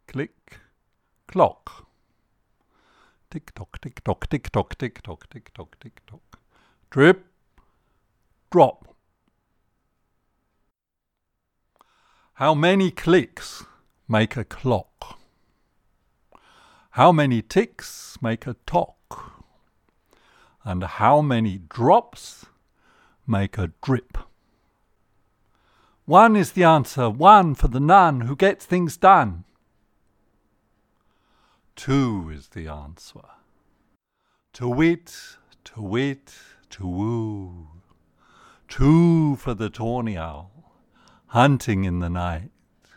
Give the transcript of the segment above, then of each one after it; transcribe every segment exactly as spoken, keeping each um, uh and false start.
click, clock. Tick-tock, tick-tock, tick-tock, tick-tock, tick-tock, tick-tock. Drip, drop. How many clicks make a clock? How many ticks make a tock? And how many drops make a drip? One is the answer, one for the nun who gets things done. Two is the answer. To wit, to wit, to woo. Two for the tawny owl, hunting in the night.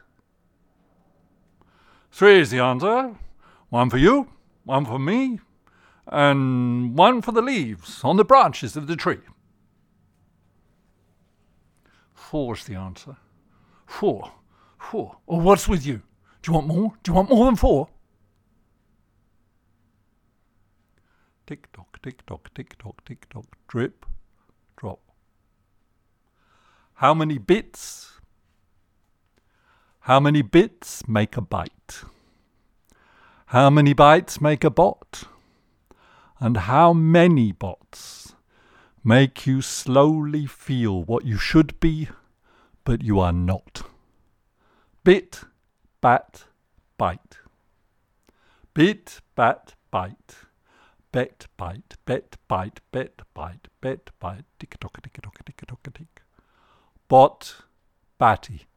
Three is the answer. One for you, one for me, and one for the leaves on the branches of the tree. Four is the answer. Four. Four. Oh, what's with you? Do you want more? Do you want more than four? Tick-tock, tick-tock, tick-tock, tick-tock, drip, drop. How many bits? How many bits make a byte? How many bytes make a bot? And how many bots make you slowly feel what you should be, but you are not? Bit, bat, byte. Bit, bat, byte. Bet, bite, bet, bite, bet, bite, bet, bite, tick-tock, tick-tock, tick-tock, tick. Bot, batty.